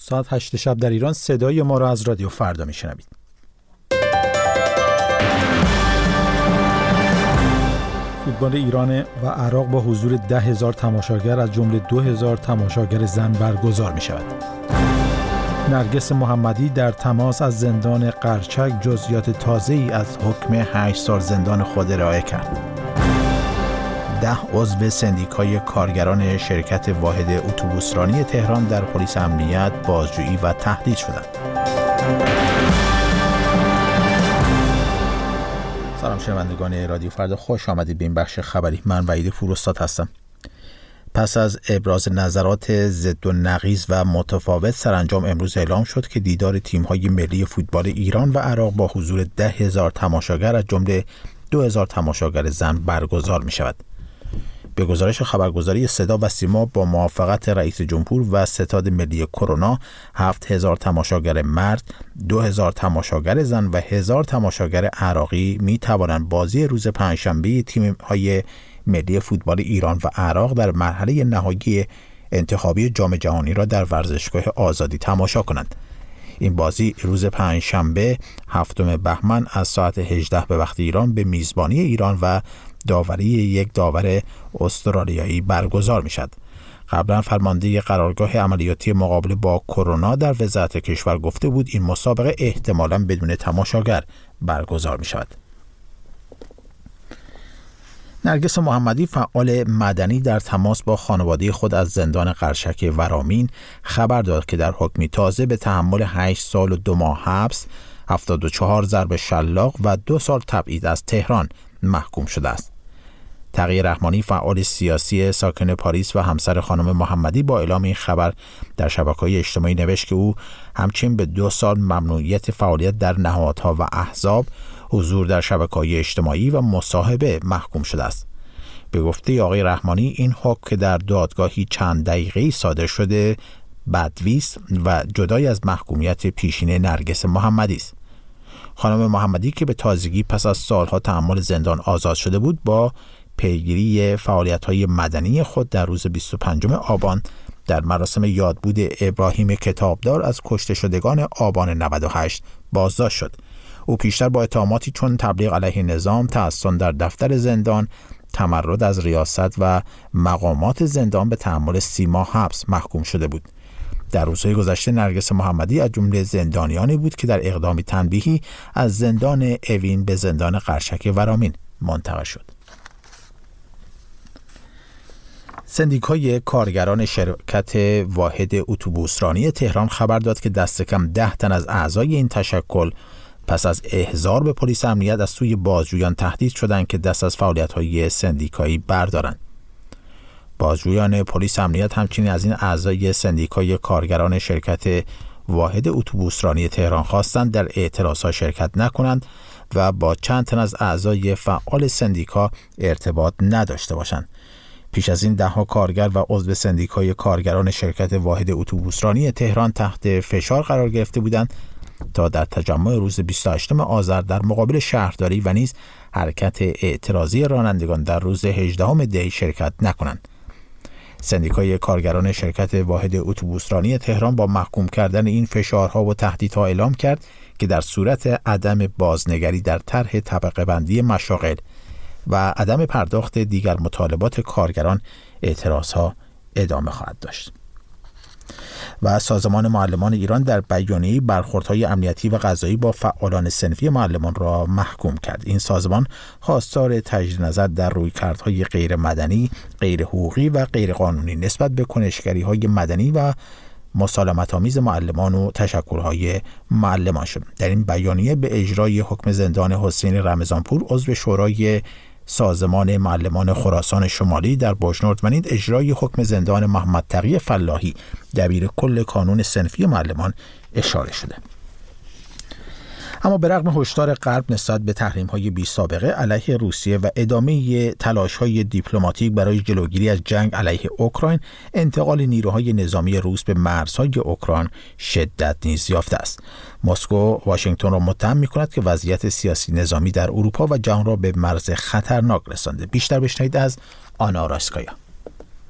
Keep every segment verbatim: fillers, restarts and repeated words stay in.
ساعت هشت شب در ایران صدای ما را از رادیو فردا میشنوید. فوتبال ایران و عراق با حضور ده هزار تماشاگر از جمله دو هزار تماشاگر زن برگزار می شود. نرگس محمدی در تماس از زندان قرچک جزئیات تازه‌ای از حکم هشت سال زندان خود ارائه کرد. ده عضو سندیکای کارگران شرکت واحد اتوبوسرانی تهران در پلیس امنیت بازجویی و تهدید شدند. سلام شنوندگان رادیو فردا، خوش آمدید به این بخش خبری. من وحید فروستاد هستم. پس از ابراز نظرات ضد و نقیض و متفاوت، سرانجام امروز اعلام شد که دیدار تیم‌های ملی فوتبال ایران و عراق با حضور ده هزار تماشاگر از جمله دو هزار تماشاگر زن برگزار می شود. به گزارش خبرگزاری صدا و سیما، با موافقت رئیس جمهور و ستاد ملی کرونا، هفت هزار تماشاگر مرد، دو هزار تماشاگر زن و هزار تماشاگر عراقی می توانند بازی روز پنجشنبه تیم‌های ملی فوتبال ایران و عراق در مرحله نهایی انتخابی جام جهانی را در ورزشگاه آزادی تماشا کنند. این بازی روز پنجشنبه هفتم بهمن از ساعت هجده به وقت ایران به میزبانی ایران و داوری یک داور استرالیایی برگزار می شود. قبلا فرمانده قرارگاه عملیاتی مقابله با کرونا در وزارت کشور گفته بود این مسابقه احتمالاً بدون تماشاگر برگزار می شود. نرگس محمدی، فعال مدنی، در تماس با خانواده خود از زندان قرچک ورامین خبر داد که در حکمی تازه به تحمل هشت سال و دو ماه حبس، هفتاد و چهار ضرب شلاق و دو سال تبعید از تهران محکوم شده است. تقی رحمانی، فعال سیاسی ساکن پاریس و همسر خانم محمدی، با اعلام این خبر در شبکه‌های اجتماعی نوشت که او همچنین به دو سال ممنوعیت فعالیت در نهادها و احزاب، حضور در شبکه‌های اجتماعی و مصاحبه محکوم شده است. به گفته آقای رحمانی، این حکم که در دادگاهی چند دقیقه‌ای صادر شده بدویست و جدای از محکومیت پیشین نرگس محمدی است. خانم محمدی که به تازگی پس از سالها تحمل زندان آزاد شده بود، با پیگیری فعالیت‌های مدنی خود در روز بیست و پنجم آبان در مراسم یادبود ابراهیم کتابدار از کشته شدگان آبان نود و هشت بازداشت شد. او پیشتر با اتهاماتی چون تبلیغ علیه نظام، تعصن در دفتر زندان، تمرد از ریاست و مقامات زندان به تحمل سی ماه حبس محکوم شده بود. در روزهای گذشته نرگس محمدی از جمله زندانیانی بود که در اقدامی تنبیهی از زندان اوین به زندان قرچک ورامین منتقل شد. سندیکای کارگران شرکت واحد اتوبوسرانی تهران خبر داد که دست کم ده تن از اعضای این تشکل پس از احضار به پلیس امنیت از سوی بازجویان تهدید شدند که دست از فعالیت‌های سندیکایی بردارند. بازجویان پلیس امنیت همچنین از این اعضای سندیکای کارگران شرکت واحد اتوبوسرانی تهران خواستند در اعتراضها شرکت نکنند و با چند تن از اعضای فعال سندیکا ارتباط نداشته باشند. پیش از این دهها کارگر و عضو سندیکای کارگران شرکت واحد اتوبوسرانی تهران تحت فشار قرار گرفته بودند تا در تجمع روز بیست و هشتم آذر در مقابل شهرداری و نیز حرکت اعتراضی رانندگان در روز هجدهم دی شرکت نکنند. سندیکای کارگران شرکت واحد اتوبوسرانی تهران با محکوم کردن این فشارها و تهدیدها اعلام کرد که در صورت عدم بازنگری در طرح طبقه بندی مشاغل و عدم پرداخت دیگر مطالبات کارگران، اعتراضها ادامه خواهد داشت. و سازمان معلمان ایران در بیانیه‌ای برخوردهای امنیتی و قضایی با فعالان صنفی معلمان را محکوم کرد. این سازمان خواستار تجدید نظر در رویکردهای غیر مدنی، غیر حقوقی و غیر قانونی نسبت به کنشگری‌های مدنی و مسالمت‌آمیز معلمان و تشکل‌های معلمان شد. در این بیانیه به اجرای حکم زندان حسین رمضانپور، عضو شورای سازمان معلمان خراسان شمالی در بوشنورد و نیز اجرای حکم زندان محمد تقی فلاحی، دبیر کل کانون صنفی معلمان، اشاره شده. اما به رغم هشدار غرب نسبت به تحریم‌های بی سابقه علیه روسیه و ادامه تلاش‌های دیپلماتیک برای جلوگیری از جنگ علیه اوکراین، انتقال نیروهای نظامی روس به مرزهای اوکراین شدت نیز یافته است. مسکو واشنگتن را متهم می‌کند که وضعیت سیاسی نظامی در اروپا و جهان را به مرز خطرناک رسانده. بیشتر بشنوید از آنا راسکایا.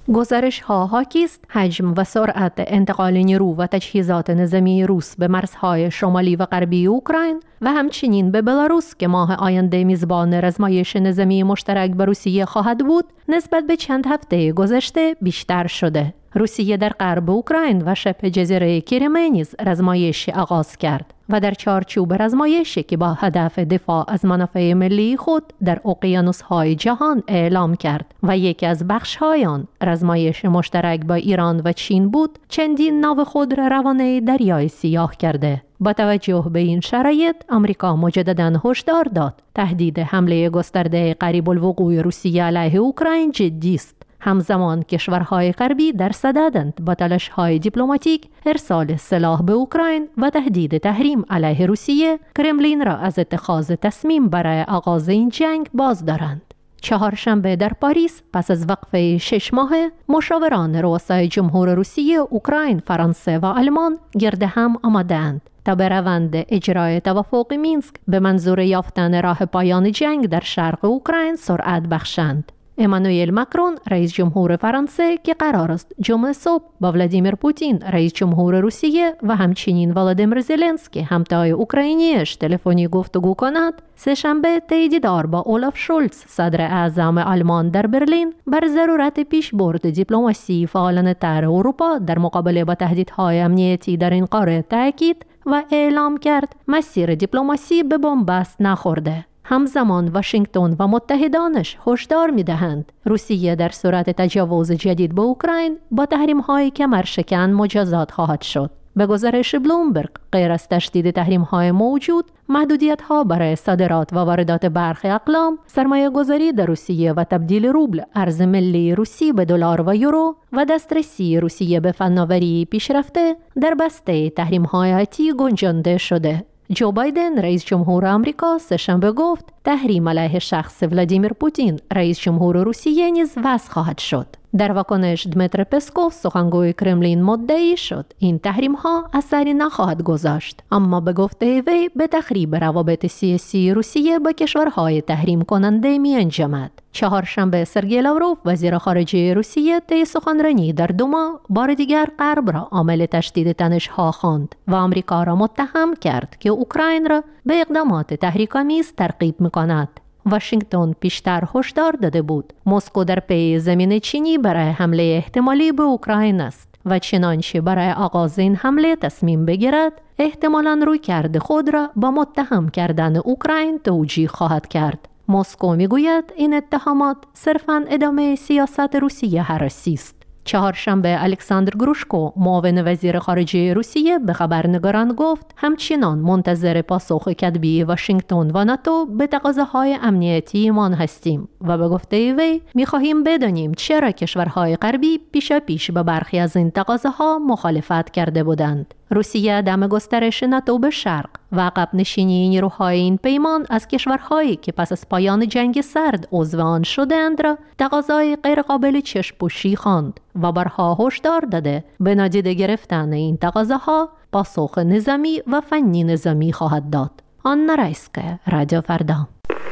گزارش ها حاکی است حجم و سرعت انتقال نیرو و تجهیزات نظامی روس به مرزهای شمالی و غربی اوکراین و همچنین به بلاروس که ماه آینده میزبان رزمایش نظامی مشترک با روسیه خواهد بود نسبت به چند هفته گذشته بیشتر شده. روسیه در غرب اوکراین و شبه جزیره کریمه نیز رزمایشی آغاز کرد و در چارچوب رزمایشی که با هدف دفاع از منافع ملی خود در اقیانوس‌های جهان اعلام کرد و یکی از بخش‌های آن رزمایش مشترک با ایران و چین بود، چندین ناو خود را روانه دریای سیاه کرده. با توجه به این شرایط، آمریکا مجدداً هشدار داد تهدید حمله گسترده قریب الوقوع روسیه علیه اوکراین جدی است. همزمان کشورهای غربی در صددند با تلاش‌های دیپلماتیک ارسال سلاح به اوکراین و تهدید تحریم علیه روسیه، کرملین را از اتخاذ تصمیم برای آغاز این جنگ باز دارند. چهارشنبه در پاریس پس از وقفه شش ماهه مشاوران رؤسای جمهور روسیه، اوکراین، فرانسه و آلمان گرد هم آمدند تا به روند اجرای توافق مینسک به منظور یافتن راه پایان جنگ در شرق اوکراین سرعت بخشند. امانوئل ماکرون رئیس جمهور فرانسه که قرار است جمعه صبح با ولادیمیر پوتین رئیس جمهور روسیه و همچنین ولادیمیر زلنسکی همتای اوکراینیش تلفنی گفتگو کند، سه‌شنبه طی دیدار با اولاف شولز صدر اعظم آلمان در برلین بر ضرورت پیشبرد دیپلماسی فعالانه‌تر اروپا در مقابله با تهدیدهای امنیتی در این قاره تاکید و اعلام کرد مسیر دیپلماسی به بنبست نخورده. همزمان واشنگتن و متحدانش هشدار می‌دهند روسیه در صورت تجاوز جدید به اوکراین با تحریم‌های کمرشکن مجازات خواهد شد. به گزارش بلومبرگ، غیر از تشدید تحریم‌های موجود، محدودیت‌ها برای صادرات و واردات برخی اقلام، سرمایه‌گذاری در روسیه و تبدیل روبل ارز ملی روسی به دلار و یورو و دسترسی روسیه به فناوری پیشرفته در بسته تحریم‌های آتی گنجانده شده. جو بایدن رئیس جمهور آمریکا سه‌شنبه گفت تحریم علیه شخص ولادیمیر پوتین رئیس جمهور روسیه نیز وضع خواهد شد. در واکنش دمیتر پسکوف سخنگوی کرملین مدعی شد این تحریم ها اثری نخواهد گذاشت، اما به گفته وی به تخریب روابط سیاسی روسیه با کشورهای تحریم کننده می انجامد. چهارشنبه سرگئی لاوروف وزیر خارجه روسیه طی سخنرانی در دوما بار دیگر غرب را عامل تشدید تنش‌ها خواند و آمریکا را متهم کرد که اوکراین را به اقدامات تحریک‌آمیز ترغیب می‌کند. واشنگتن پیشتر هشدار داده بود مسکو در پی زمین چینی برای حمله احتمالی به اوکراین است و چنانچه برای آغاز این حمله تصمیم بگیرد احتمالاً رویکرد خود را با متهم کردن اوکراین توجیه خواهد کرد. مسکو میگوید این اتهامات صرفاً ادامه سیاست روسیه هراسی است. چهارشنبه الکساندر گروشکو معاون وزیر خارجه روسیه به خبرنگاران گفت همچنان منتظر پاسخ کتبی واشنگتن و ناتو به تقاضاهای امنیتی مان هستیم و به گفته وی می‌خواهیم بدانیم چرا کشورهای غربی پیشا پیش به برخی از این تقاضاها مخالفت کرده بودند. روسیه عدم گسترش ناتو به شرق و عقب نشینی نیروهای این پیمان از کشورهایی که پس از پایان جنگ سرد عضو آن شدند را تقاضای غیرقابل چشم‌پوشی خواند و بارها هشدار داده به نادیده گرفتن این تقاضاها پاسخ نظامی و فنی نظامی خواهد داد. آنا رایسکا، رادیو فردا.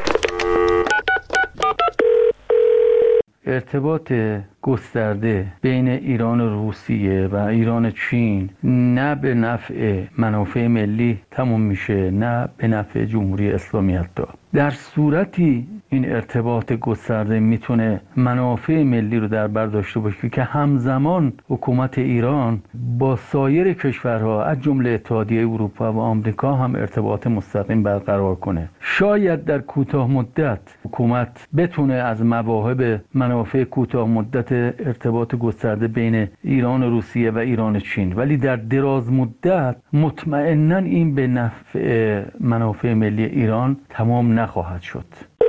ارتباط گسترده بین ایران و روسیه و ایران و چین نه به نفع منافع ملی تموم میشه، نه به نفع جمهوری اسلامی. حتی در صورتی این ارتباط گسترده میتونه منافع ملی رو در بر داشته باشه که همزمان حکومت ایران با سایر کشورها از جمله اتحادیه اروپا و آمریکا هم ارتباط مستقیم برقرار کنه. شاید در کوتاه مدت حکومت بتونه از مواهب منافع کوتاه مدت ارتباط گسترده بین ایران و روسیه و ایران و چین، ولی در دراز مدت مطمئناً این به نفع منافع ملی ایران تمام نخواهد شد.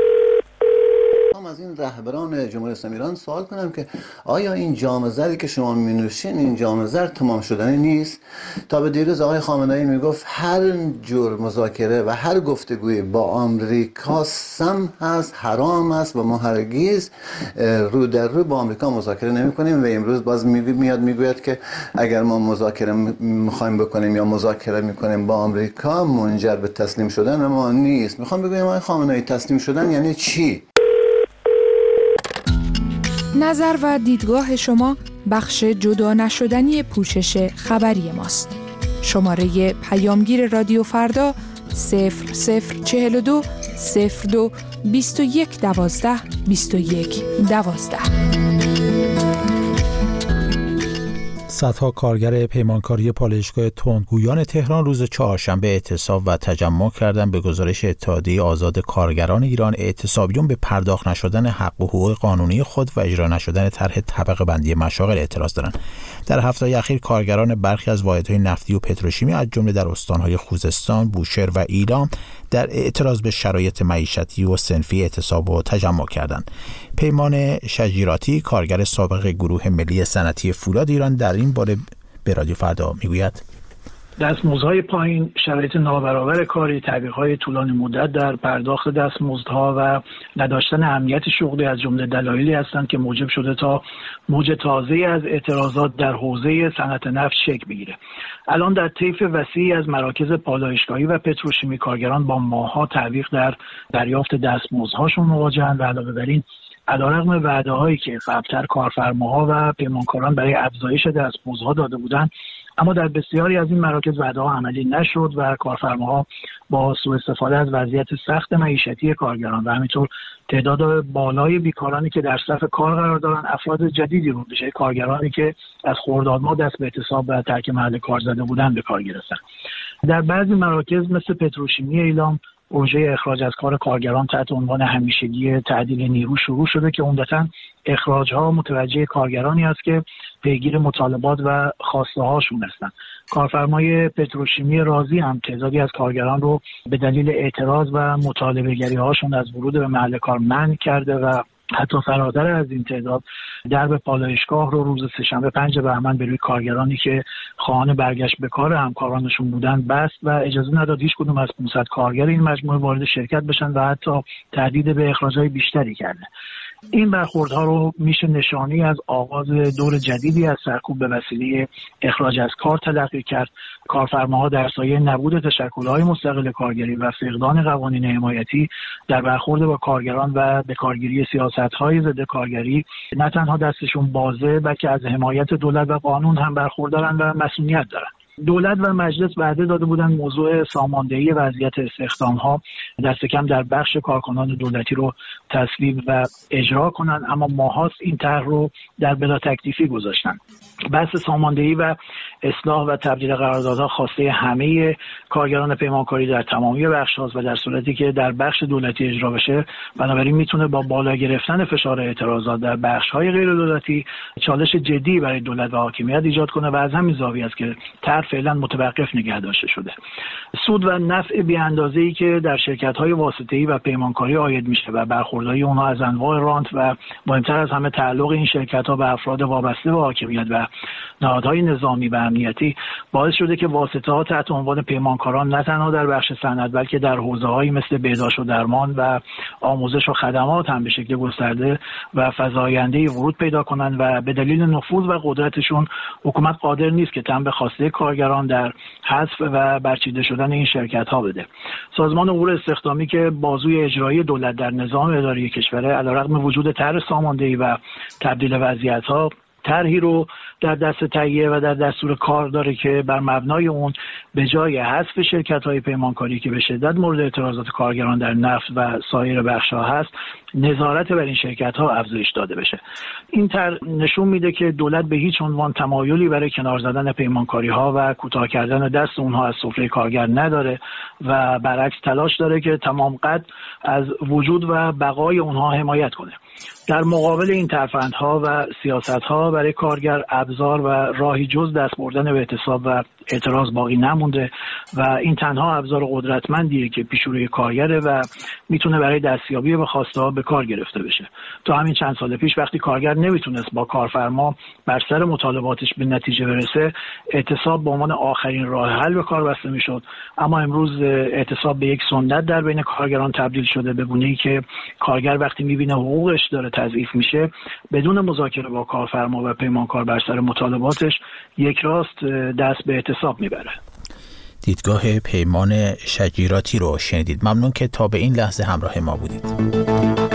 از این رهبران جمهوری اسلامی ایران سوال کنم که آیا این جام زری که شما می‌نوشین این جام زر تمام شدنی نیست؟ تا به دیروز آقای خامنه‌ای میگفت هر جور مذاکره و هر گفتگوی با آمریکا سم هست، حرام است و ما هرگز رو در رو با آمریکا مذاکره نمی‌کنیم و امروز باز میاد میگوید که اگر ما مذاکره می‌خوایم بکنیم یا مذاکره می‌کنیم با آمریکا منجر به تسلیم شدن ما نیست. می‌خوام بگم آقای خامنه‌ای تسلیم شدن یعنی چی؟ نظر و دیدگاه شما بخش جدا نشدنی پوشش خبری ماست. شماره پیامگیر رادیو فردا صفر صفر چهل و دو صفر دو بیست و یک دوازده بیست و یک دوازده. صدها کارگر پیمانکاری پالایشگاه تندگویان تهران روز چهارشنبه اعتصاب و تجمع کردند. به گزارش اتحادیه آزاد کارگران ایران، اعتصابیون به پرداخت نشدن حق و حقوق قانونی خود و اجرا نشدن طرح طبقه بندی مشاغل اعتراض دارند. در هفته‌های اخیر کارگران برخی از واحدهای نفتی و پتروشیمی از جمله در استان‌های خوزستان، بوشهر و ایلام در اعتراض به شرایط معیشتی و صنفی اعتصاب و تجمع کردند. پیمان شجیراتی، کارگر سابق گروه ملی صنعتی فولاد ایران، در این باره به رادیو فردا میگوید: دستمزدهای پایین، شرایط نابرابر کاری، تعویق‌های طولانی مدت در پرداخت دستمزدها و نداشتن امنیت شغلی از جمله دلایلی هستند که موجب شده تا موج تازه‌ای از اعتراضات در حوزه صنعت نفت شکل بگیره. الان در طیف وسیعی از مراکز پالایشگاهی و پتروشیمی کارگران با ماه‌ها تعویق در دریافت دستمزدهاشون مواجهند و علاوه بر این علیرغم وعده‌هایی که قبل‌تر کارفرماها و پیمانکاران برای افزایش دستمزدها داده بودند، اما در بسیاری از این مراکز وعده‌ها عملی نشد و کارفرماها با سوء استفاده از وضعیت سخت معیشتی کارگران و همینطور تعداد بالای بیکارانی که در صف کار قرار دارند، افراد جدیدی رو بشه کارگرانی که از خرداد ماه دست به اعتصاب و ترک محل کار زده بودند به کار گرفتن. در بعضی مراکز مثل پتروشیمی ایلام، پروژه اخراج از کار کارگران تحت عنوان همیشگی تعدیل نیرو شروع شده که عمدتاً اخراج‌ها متوجه کارگرانی است که پیگیر مطالبات و خواسته هاشون هستند. کارفرمای پتروشیمی رازی هم تعدادی از کارگران رو به دلیل اعتراض و مطالبه گری هاشون از ورود به محل کار منع کرده و حتی فراتر از این تعداد درب پالایشگاه رو روز سه‌شنبه پنج بهمن به روی کارگرانی که خواهان برگشت به کار همکارانشون بودند بست و اجازه نداد هیچ کدوم از پانصد کارگر این مجموعه وارد شرکت بشن و حتی تهدید به اخراج‌های بیشتری کرده. این برخوردها رو میشه نشانی از آغاز دور جدیدی از سرکوب به وسیله اخراج از کار تلقی کرد. کارفرماها در سایه نبود تشکل‌های مستقل کارگری و فقدان قوانین حمایتی در برخورد با کارگران و به کارگیری سیاست‌های ضد کارگری نه تنها دستشون بازه، بلکه از حمایت دولت و قانون هم برخوردارن و مسئولیت دارن. دولت و مجلس وعده داده بودند موضوع ساماندهی وضعیت استخدام‌ها دست کم در بخش کارکنان دولتی رو تصویب و اجرا کنند، اما ماهاست این طرح رو در بلا تکلیفی گذاشتن. بحث ساماندهی و اصلاح و تبدیل قراردادها خواسته همه کارگران پیمانکاری در تمامی بخش‌ها و در صورتی که در بخش دولتی اجرا بشه، بنابراین میتونه با بالا گرفتن فشار اعتراضات در بخش‌های غیر دولتی چالش جدی برای دولت و حاکمیت ایجاد کنه و از همین زاویه است که طرح فعلا متوقف نگه داشته شده. سود و نفع بی‌اندازه‌ای که در شرکت‌های واسطه‌ای و پیمانکاری عاید میشه و برخوردهای اونها از انواع رانت و مهمتر از همه تعلق این شرکت‌ها به افراد وابسته به حاکمیت و نهادهای نظامی و امنیتی باعث شده که واسطه‌ها تحت عنوان پیمانکاران نه تنها در بخش صنعت بلکه در حوزه‌هایی مثل بهداشت و درمان و آموزش و خدمات هم به شکل گسترده و فزاینده‌ای ورود پیدا کنند و به دلیل نفوذ و قدرتشون حکومت قادر نیست که تن به خواسته کارگران در حذف و برچیده شدن این شرکت‌ها بده. سازمان امور استخدامی که بازوی اجرایی دولت در نظام اداری کشوره، علیرغم وجود طرح ساماندهی و تبدیل وضعیت‌ها، طرحی رو در دست تهیه و در دستور کار داره که بر مبنای اون به جای حذف شرکت‌های پیمانکاری که به شدت مورد اعتراضات کارگران در نفت و سایر بخش‌ها هست، نظارت بر این شرکت‌ها افزایش داده بشه. این طرح نشون میده که دولت به هیچ عنوان تمایلی برای کنار زدن پیمانکاری‌ها و کوتاه کردن دست اونها از سفره کارگر نداره و برعکس تلاش داره که تمام قد از وجود و بقای اونها حمایت کنه. در مقابل این ترفندها و سیاست‌ها برای کارگر ابزار و راهی جز دست بردن به اعتصاب و اعتراض باقی نمونده و این تنها ابزار قدرتمندیه که پیش روی کارگره و میتونه برای دستیابی به خواسته‌ها به کار گرفته بشه. تا همین چند سال پیش وقتی کارگر نمیتونست با کارفرما بر سر مطالباتش به نتیجه برسه، اعتصاب به عنوان آخرین راه حل به کار بسته میشد، اما امروز اعتصاب به یک سنت در بین کارگران تبدیل شده، به گونه‌ای که کارگر وقتی میبینه حقوقش داره تضعیف میشه، بدون مذاکره با کارفرما و پیمانکار بر سر مطالباتش یک راست دست به اعتصاب میبره. دیدگاه پیمان شجیراتی رو شنیدید. ممنون که تا به این لحظه همراه ما بودید.